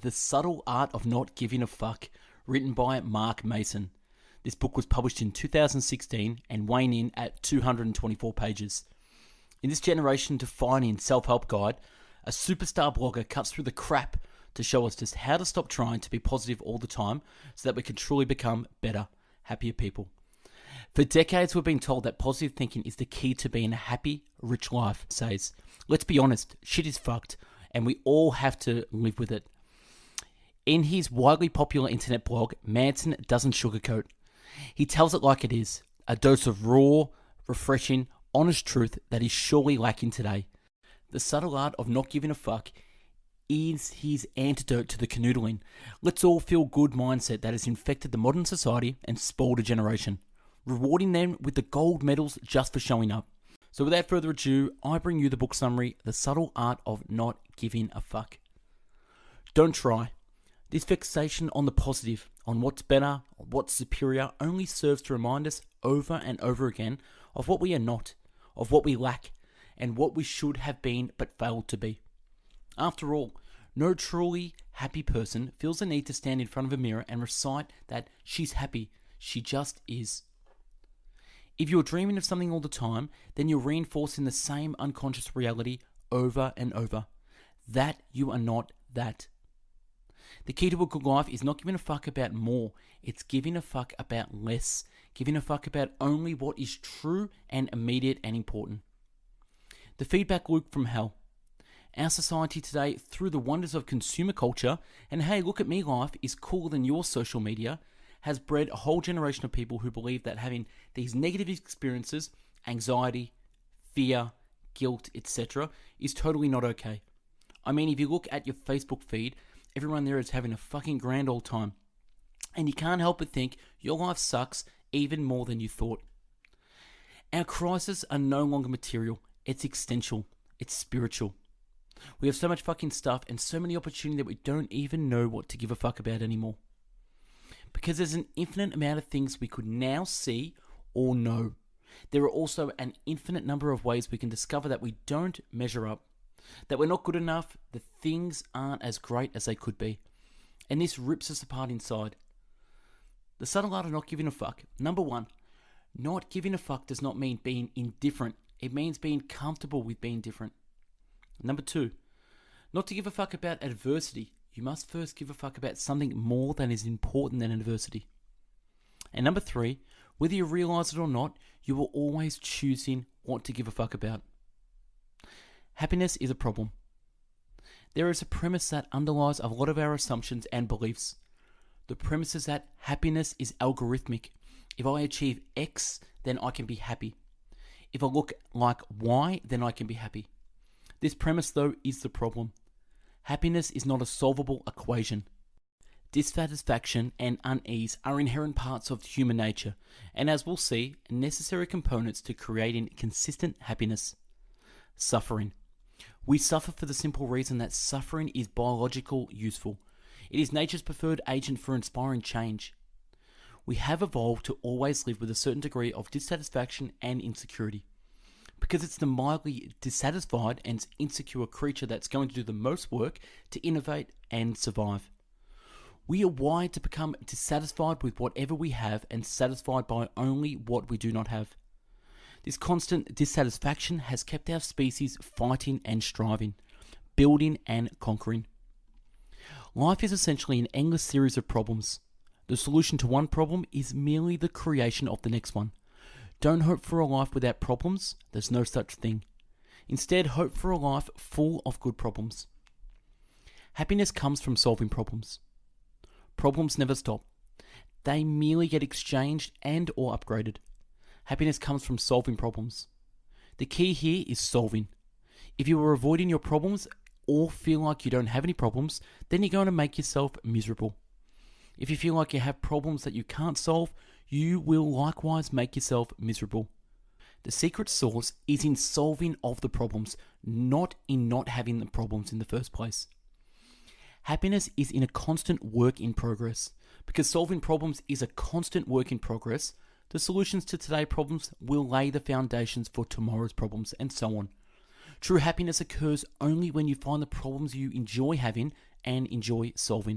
The Subtle Art of Not Giving a Fuck, written by Mark Mason. This book was published in 2016 and weighing in at 224 pages. In this generation defining self-help guide, a superstar blogger cuts through the crap to show us just how to stop trying to be positive all the time so that we can truly become better, happier people. For decades, we've been told that positive thinking is the key to being a happy, rich life, says. Let's be honest, shit is fucked, and we all have to live with it. In his widely popular internet blog, Manson doesn't sugarcoat. He tells it like it is, a dose of raw, refreshing, honest truth that is surely lacking today. The Subtle Art of Not Giving a Fuck is his antidote to the canoodling, let's all feel good mindset that has infected the modern society and spoiled a generation, rewarding them with the gold medals just for showing up. So without further ado, I bring you the book summary, The Subtle Art of Not Giving a Fuck. Don't try. This fixation on the positive, on what's better, on what's superior, only serves to remind us over and over again of what we are not, of what we lack, and what we should have been but failed to be. After all, no truly happy person feels the need to stand in front of a mirror and recite that she's happy, she just is. If you're dreaming of something all the time, then you're reinforcing the same unconscious reality over and over. That you are not that. The key to a good life is not giving a fuck about more, it's giving a fuck about less, giving a fuck about only what is true and immediate and important. The feedback loop from hell. Our society today, through the wonders of consumer culture, and hey, look at me life is cooler than your social media, has bred a whole generation of people who believe that having these negative experiences, anxiety, fear, guilt, etc., is totally not okay. I mean, if you look at your Facebook feed, everyone there is having a fucking grand old time. And you can't help but think your life sucks even more than you thought. Our crises are no longer material. It's existential. It's spiritual. We have so much fucking stuff and so many opportunity that we don't even know what to give a fuck about anymore. Because there's an infinite amount of things we could now see or know. There are also an infinite number of ways we can discover that we don't measure up, that we're not good enough, that things aren't as great as they could be. And this rips us apart inside. The subtle art of not giving a fuck. Number one, not giving a fuck does not mean being indifferent. It means being comfortable with being different. Number two, not to give a fuck about adversity. You must first give a fuck about something more than is important than adversity. And number three, whether you realize it or not, you are always choosing what to give a fuck about. Happiness is a problem. There is a premise that underlies a lot of our assumptions and beliefs. The premise is that happiness is algorithmic. If I achieve X, then I can be happy. If I look like Y, then I can be happy. This premise, though, is the problem. Happiness is not a solvable equation. Dissatisfaction and unease are inherent parts of human nature, and as we'll see, necessary components to creating consistent happiness. Suffering. We suffer for the simple reason that suffering is biological useful. It is nature's preferred agent for inspiring change. We have evolved to always live with a certain degree of dissatisfaction and insecurity. Because it's the mildly dissatisfied and insecure creature that's going to do the most work to innovate and survive. We are wired to become dissatisfied with whatever we have and satisfied by only what we do not have. This constant dissatisfaction has kept our species fighting and striving, building and conquering. Life is essentially an endless series of problems. The solution to one problem is merely the creation of the next one. Don't hope for a life without problems. There's no such thing. Instead, hope for a life full of good problems. Happiness comes from solving problems. Problems never stop. They merely get exchanged and or upgraded. Happiness comes from solving problems. The key here is solving. If you are avoiding your problems or feel like you don't have any problems, then you're going to make yourself miserable. If you feel like you have problems that you can't solve, you will likewise make yourself miserable. The secret sauce is in solving of the problems, not in not having the problems in the first place. Happiness is in a constant work in progress. Because solving problems is a constant work in progress, the solutions to today's problems will lay the foundations for tomorrow's problems, and so on. True happiness occurs only when you find the problems you enjoy having and enjoy solving.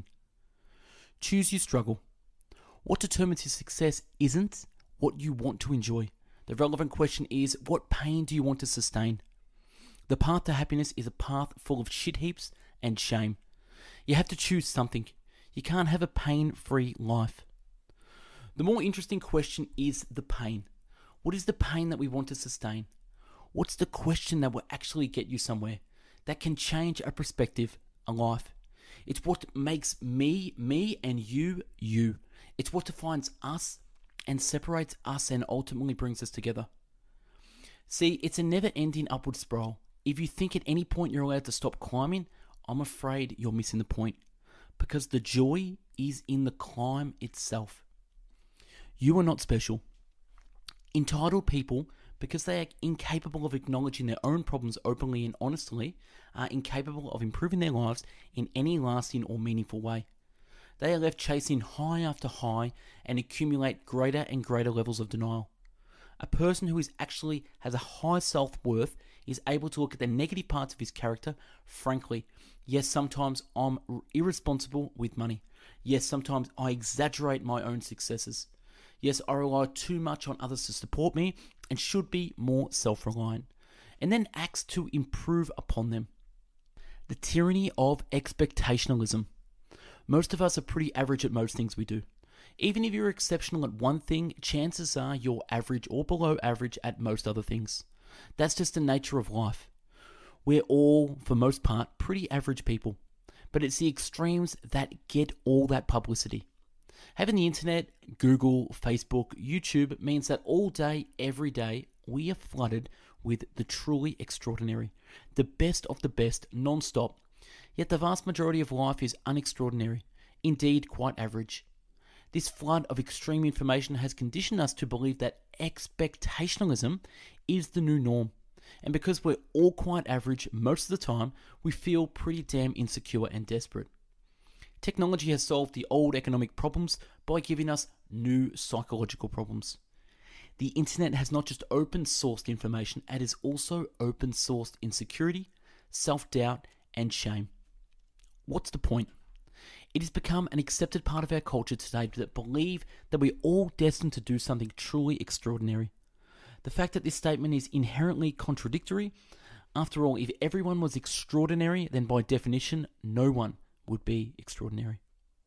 Choose your struggle. What determines your success isn't what you want to enjoy. The relevant question is, what pain do you want to sustain? The path to happiness is a path full of shit heaps and shame. You have to choose something. You can't have a pain-free life. The more interesting question is the pain. What is the pain that we want to sustain? What's the question that will actually get you somewhere, that can change a perspective, a life? It's what makes me, and you, you. It's what defines us and separates us and ultimately brings us together. See, it's a never-ending upward spiral. If you think at any point you're allowed to stop climbing, I'm afraid you're missing the point, because the joy is in the climb itself. You are not special. Entitled people, because they are incapable of acknowledging their own problems openly and honestly, are incapable of improving their lives in any lasting or meaningful way. They are left chasing high after high and accumulate greater and greater levels of denial. A person who actually has a high self-worth is able to look at the negative parts of his character frankly. Yes, sometimes I'm irresponsible with money. Yes, sometimes I exaggerate my own successes. Yes, I rely too much on others to support me and should be more self-reliant. And then acts to improve upon them. The tyranny of expectationalism. Most of us are pretty average at most things we do. Even if you're exceptional at one thing, chances are you're average or below average at most other things. That's just the nature of life. We're all, for most part, pretty average people. But it's the extremes that get all that publicity. Having the internet, Google, Facebook, YouTube means that all day, every day, we are flooded with the truly extraordinary. The best of the best, non-stop. Yet the vast majority of life is unextraordinary. Indeed, quite average. This flood of extreme information has conditioned us to believe that expectationalism is the new norm. And because we're all quite average most of the time, we feel pretty damn insecure and desperate. Technology has solved the old economic problems by giving us new psychological problems. The internet has not just open-sourced information, it has also open-sourced insecurity, self-doubt, and shame. What's the point? It has become an accepted part of our culture today that believe that we're all destined to do something truly extraordinary. The fact that this statement is inherently contradictory. After all, if everyone was extraordinary, then by definition, no one would be extraordinary.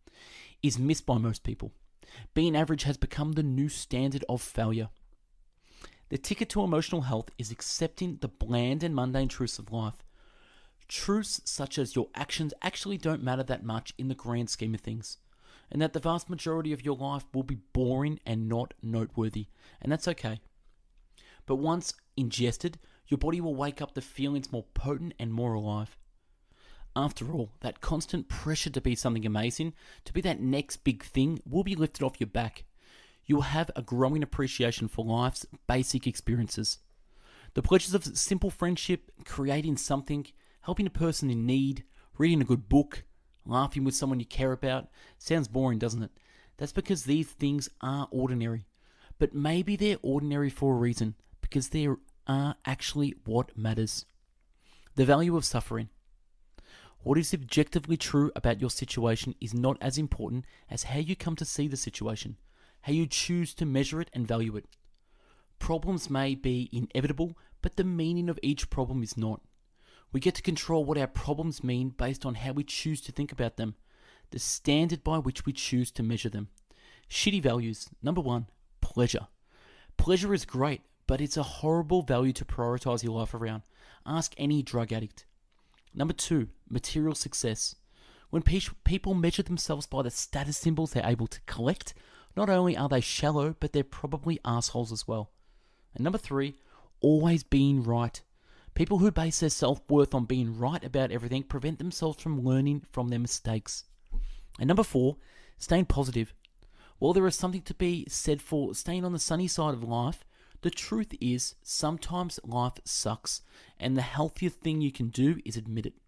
Is missed by most people. Being average has become the new standard of failure. The ticket to emotional health is accepting the bland and mundane truths of life. Truths such as your actions actually don't matter that much in the grand scheme of things, and that the vast majority of your life will be boring and not noteworthy, and that's okay. But once ingested, your body will wake up to feelings more potent and more alive. After all, that constant pressure to be something amazing, to be that next big thing, will be lifted off your back. You will have a growing appreciation for life's basic experiences. The pleasures of simple friendship, creating something, helping a person in need, reading a good book, laughing with someone you care about. Sounds boring, doesn't it? That's because these things are ordinary. But maybe they're ordinary for a reason, because they are actually what matters. The value of suffering. What is objectively true about your situation is not as important as how you come to see the situation, how you choose to measure it and value it. Problems may be inevitable, but the meaning of each problem is not. We get to control what our problems mean based on how we choose to think about them, the standard by which we choose to measure them. Shitty values. Number 1, pleasure. Pleasure is great, but it's a horrible value to prioritize your life around. Ask any drug addict. Number 2, material success. When people measure themselves by the status symbols they're able to collect, not only are they shallow, but they're probably assholes as well. And number 3, always being right. People who base their self-worth on being right about everything prevent themselves from learning from their mistakes. And number 4, staying positive. While there is something to be said for staying on the sunny side of life, the truth is sometimes life sucks, and the healthiest thing you can do is admit it.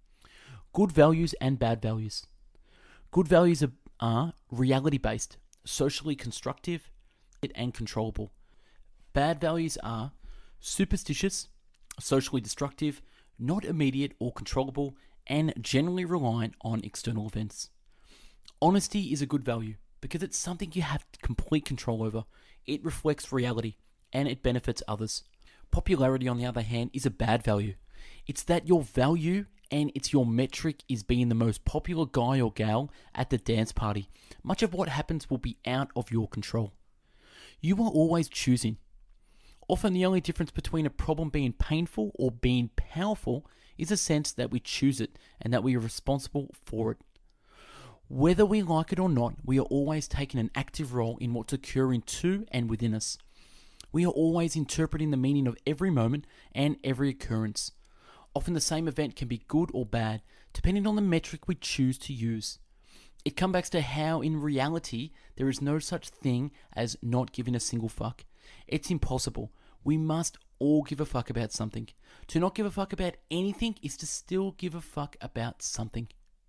Good values and bad values. Good values are reality-based, socially constructive, and controllable. Bad values are superstitious, socially destructive, not immediate or controllable, and generally reliant on external events. Honesty is a good value because it's something you have complete control over. It reflects reality and it benefits others. Popularity, on the other hand, is a bad value. It's that your value and it's your metric is being the most popular guy or gal at the dance party. Much of what happens will be out of your control. You are always choosing. Often the only difference between a problem being painful or being powerful is a sense that we choose it and that we are responsible for it. Whether we like it or not, we are always taking an active role in what's occurring to and within us. We are always interpreting the meaning of every moment and every occurrence. Often the same event can be good or bad, depending on the metric we choose to use. It comes back to how, in reality, there is no such thing as not giving a single fuck. It's impossible. We must all give a fuck about something. To not give a fuck about anything is to still give a fuck about something.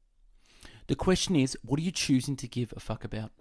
The question is, what are you choosing to give a fuck about?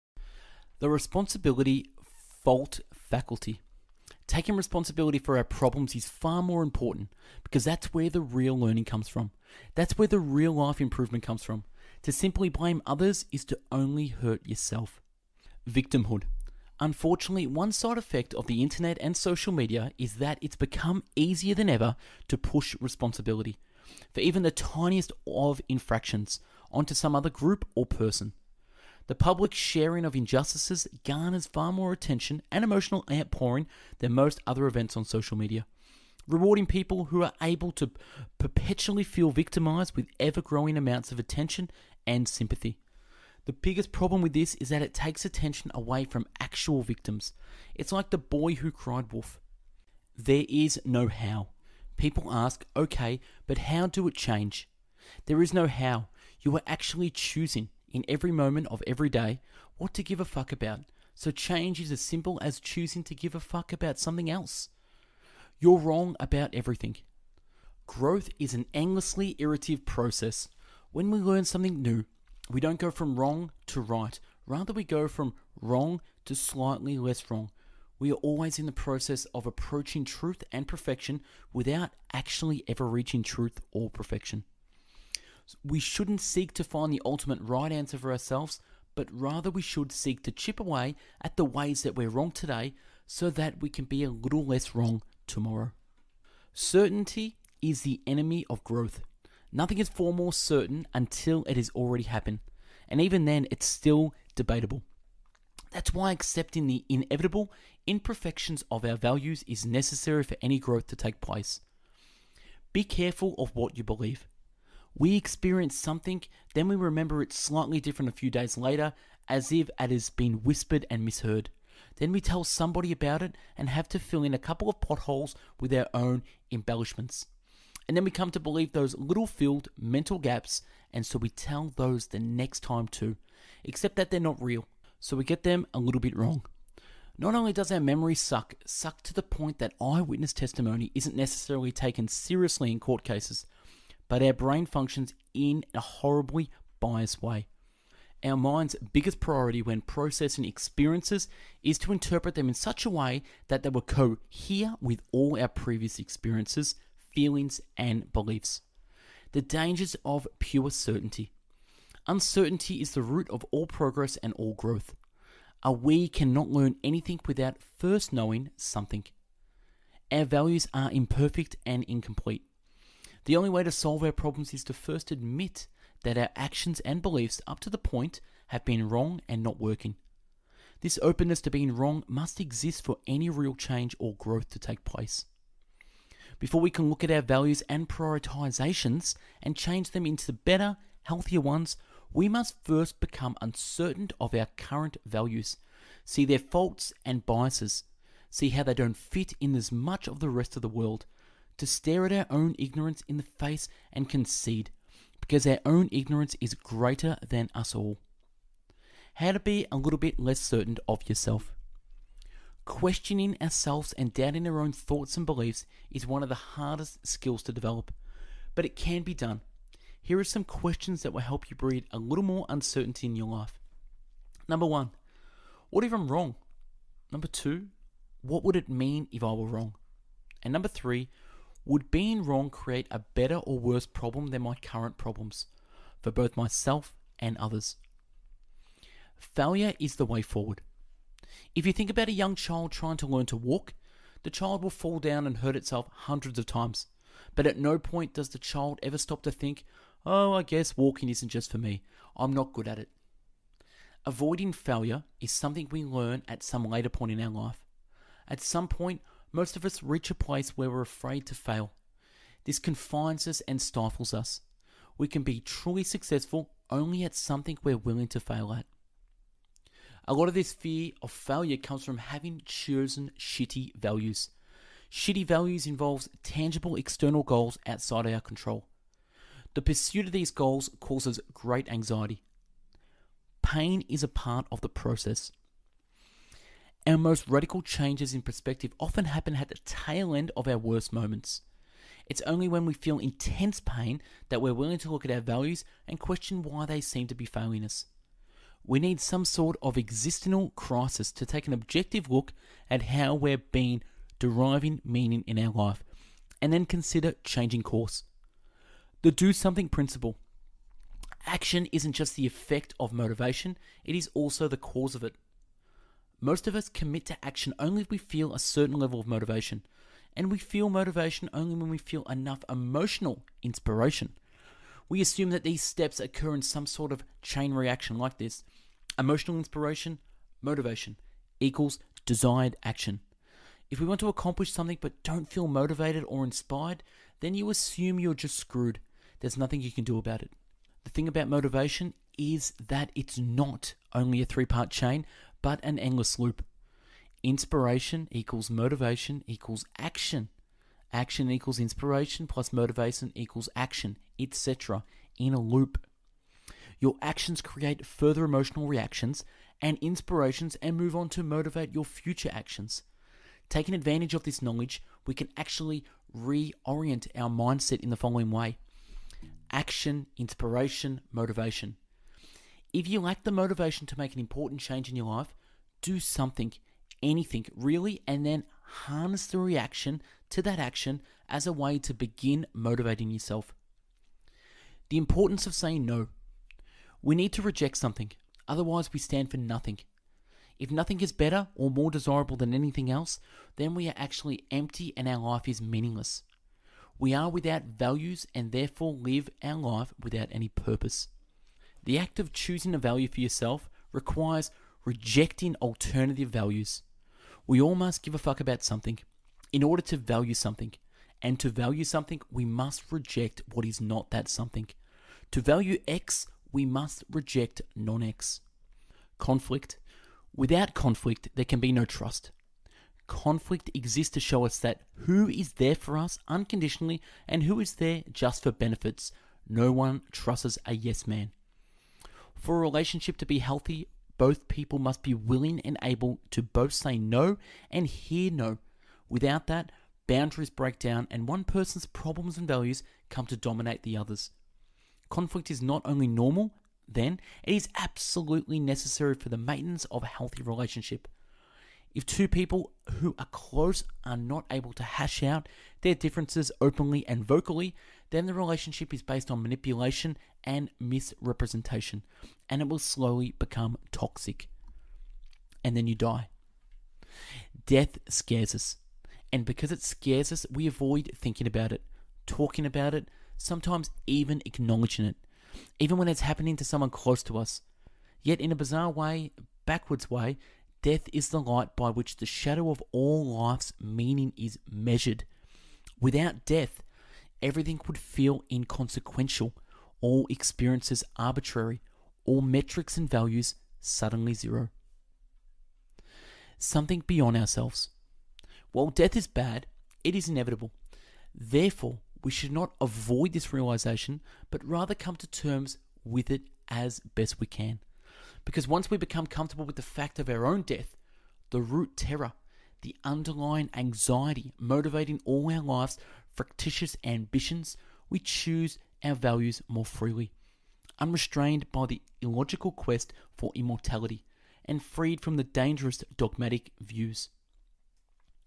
The responsibility fault faculty. Taking responsibility for our problems is far more important because that's where the real learning comes from. That's where the real life improvement comes from. To simply blame others is to only hurt yourself. Victimhood. Unfortunately, one side effect of the internet and social media is that it's become easier than ever to push responsibility for even the tiniest of infractions onto some other group or person. The public sharing of injustices garners far more attention and emotional outpouring than most other events on social media, rewarding people who are able to perpetually feel victimized with ever-growing amounts of attention and sympathy. The biggest problem with this is that it takes attention away from actual victims. It's like the boy who cried wolf. There is no how. People ask, okay, but how do it change? There is no how. You are actually choosing in every moment of every day what to give a fuck about. So change is as simple as choosing to give a fuck about something else. You're wrong about everything. Growth is an endlessly iterative process. When we learn something new, we don't go from wrong to right. Rather, we go from wrong to slightly less wrong. We are always in the process of approaching truth and perfection without actually ever reaching truth or perfection. We shouldn't seek to find the ultimate right answer for ourselves, but rather we should seek to chip away at the ways that we're wrong today so that we can be a little less wrong tomorrow. Certainty is the enemy of growth. Nothing is far more certain until it has already happened, and even then it's still debatable. That's why accepting the inevitable imperfections of our values is necessary for any growth to take place. Be careful of what you believe. We experience something, then we remember it slightly different a few days later, as if it has been whispered and misheard. Then we tell somebody about it and have to fill in a couple of potholes with our own embellishments. And then we come to believe those little filled mental gaps, and so we tell those the next time too, except that they're not real, so we get them a little bit wrong. Not only does our memory suck to the point that eyewitness testimony isn't necessarily taken seriously in court cases, but our brain functions in a horribly biased way. Our mind's biggest priority when processing experiences is to interpret them in such a way that they will cohere with all our previous experiences, feelings, and beliefs. The dangers of pure certainty. Uncertainty is the root of all progress and all growth. We cannot learn anything without first knowing something. Our values are imperfect and incomplete. The only way to solve our problems is to first admit that our actions and beliefs up to the point have been wrong and not working. This openness to being wrong must exist for any real change or growth to take place. Before we can look at our values and prioritizations and change them into better, healthier ones, we must first become uncertain of our current values, see their faults and biases, see how they don't fit in as much of the rest of the world, to stare at our own ignorance in the face and concede, because our own ignorance is greater than us all. How to be a little bit less certain of yourself. Questioning ourselves and doubting our own thoughts and beliefs is one of the hardest skills to develop, but it can be done. Here are some questions that will help you breed a little more uncertainty in your life. Number 1, what if I'm wrong? Number 2, what would it mean if I were wrong? And number 3, Would being wrong create a better or worse problem than my current problems, for both myself and others? Failure is the way forward. If you think about a young child trying to learn to walk, the child will fall down and hurt itself hundreds of times. But at no point does the child ever stop to think, oh, I guess walking isn't just for me. I'm not good at it. Avoiding failure is something we learn at some later point in our life. At some point, most of us reach a place where we're afraid to fail. This confines us and stifles us. We can be truly successful only at something we're willing to fail at. A lot of this fear of failure comes from having chosen shitty values. Shitty values involves tangible external goals outside our control. The pursuit of these goals causes great anxiety. Pain is a part of the process. Our most radical changes in perspective often happen at the tail end of our worst moments. It's only when we feel intense pain that we're willing to look at our values and question why they seem to be failing us. We need some sort of existential crisis to take an objective look at how we're being deriving meaning in our life, and then consider changing course. The do something principle. Action isn't just the effect of motivation, it is also the cause of it. Most of us commit to action only if we feel a certain level of motivation, and we feel motivation only when we feel enough emotional inspiration. We assume that these steps occur in some sort of chain reaction like this. Emotional inspiration, motivation, equals desired action. If we want to accomplish something but don't feel motivated or inspired, then you assume you're just screwed. There's nothing you can do about it. The thing about motivation is that it's not only a three-part chain, but an endless loop. Inspiration equals motivation equals action. Action equals inspiration plus motivation equals action, etc. in a loop. Your actions create further emotional reactions and inspirations and move on to motivate your future actions. Taking advantage of this knowledge, we can actually reorient our mindset in the following way. Action, inspiration, motivation. If you lack the motivation to make an important change in your life, do something, anything really, and then harness the reaction to that action as a way to begin motivating yourself. The importance of saying no. We need to reject something, otherwise we stand for nothing. If nothing is better or more desirable than anything else, then we are actually empty and our life is meaningless. We are without values and therefore live our life without any purpose. The act of choosing a value for yourself requires rejecting alternative values. We all must give a fuck about something in order to value something. And to value something, we must reject what is not that something. To value X, we must reject non-X. Conflict. Without conflict, there can be no trust. Conflict exists to show us that who is there for us unconditionally and who is there just for benefits. No one trusts a yes man. For a relationship to be healthy, both people must be willing and able to both say no and hear no. Without that, boundaries break down and one person's problems and values come to dominate the others. Conflict is not only normal, then it is absolutely necessary for the maintenance of a healthy relationship. If two people who are close are not able to hash out their differences openly and vocally, then the relationship is based on manipulation and misrepresentation, and it will slowly become toxic. And then you die. Death scares us, and because it scares us, we avoid thinking about it, talking about it, sometimes even acknowledging it, even when it's happening to someone close to us. Yet in a bizarre way, backwards way, death is the light by which the shadow of all life's meaning is measured. Without death, everything would feel inconsequential, all experiences arbitrary, all metrics and values suddenly zero. Something beyond ourselves. While death is bad, it is inevitable. Therefore, we should not avoid this realization, but rather come to terms with it as best we can. Because once we become comfortable with the fact of our own death, the root terror, the underlying anxiety motivating all our life's fractious ambitions, we choose our values more freely, unrestrained by the illogical quest for immortality, and freed from the dangerous dogmatic views.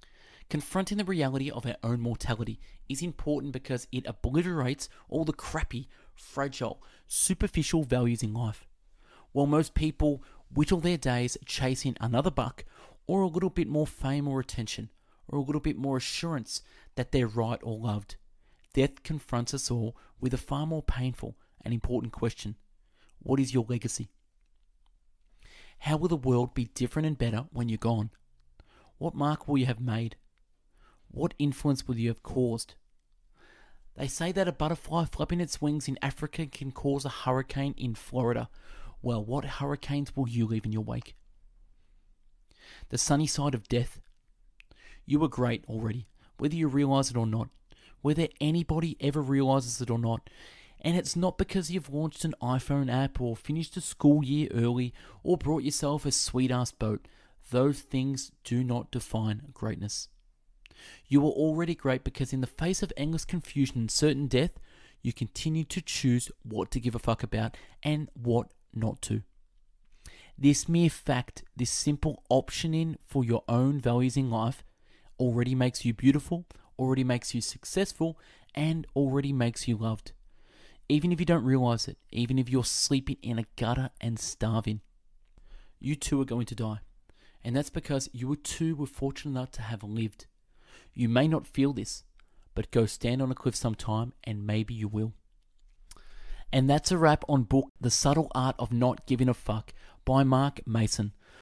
Confronting the reality of our own mortality is important because it obliterates all the crappy, fragile, superficial values in life. While most people whittle their days chasing another buck or a little bit more fame or attention or a little bit more assurance that they're right or loved, death confronts us all with a far more painful and important question. What is your legacy? How will the world be different and better when you're gone? What mark will you have made? What influence will you have caused? They say that a butterfly flapping its wings in Africa can cause a hurricane in Florida. Well, what hurricanes will you leave in your wake? The sunny side of death. You were great already, whether you realize it or not, whether anybody ever realizes it or not. And it's not because you've launched an iPhone app or finished a school year early or brought yourself a sweet-ass boat. Those things do not define greatness. You were already great because in the face of endless confusion and certain death, you continue to choose what to give a fuck about and what not to. This mere fact, this simple optioning for your own values in life already makes you beautiful, already makes you successful, and already makes you loved. Even if you don't realize it, even if you're sleeping in a gutter and starving, you too are going to die. And that's because you too were fortunate enough to have lived. You may not feel this, but go stand on a cliff sometime and maybe you will. And that's a wrap on book The Subtle Art of Not Giving a Fuck by Mark Mason.